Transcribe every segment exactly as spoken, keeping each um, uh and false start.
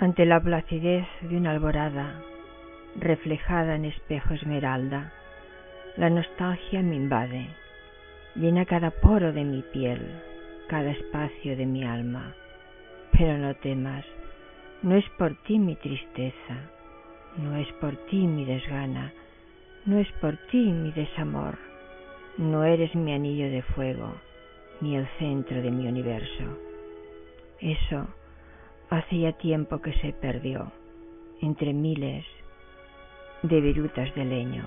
Ante la placidez de una alborada, reflejada en espejo esmeralda, la nostalgia me invade, llena cada poro de mi piel, cada espacio de mi alma. Pero no temas, no es por ti mi tristeza, no es por ti mi desgana, no es por ti mi desamor, no eres mi anillo de fuego, ni el centro de mi universo. Eso hace ya tiempo que se perdió entre miles de virutas de leño.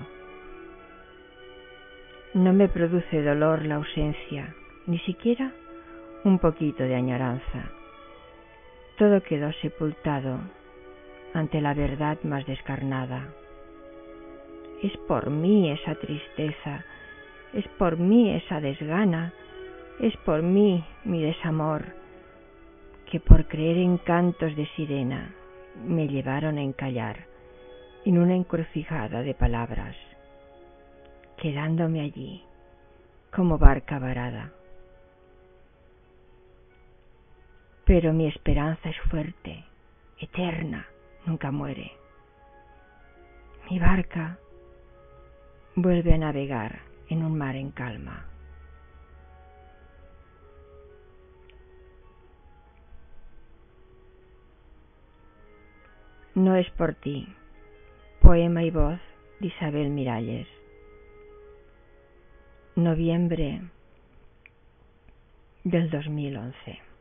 No me produce dolor la ausencia, ni siquiera un poquito de añoranza. Todo quedó sepultado ante la verdad más descarnada. Es por mí esa tristeza, es por mí esa desgana, es por mí mi desamor, que por creer en cantos de sirena me llevaron a encallar en una encrucijada de palabras, quedándome allí como barca varada. Pero mi esperanza es fuerte, eterna, nunca muere. Mi barca vuelve a navegar en un mar en calma. No es por ti. Poema y voz de Isabel Miralles. Noviembre del dos mil once.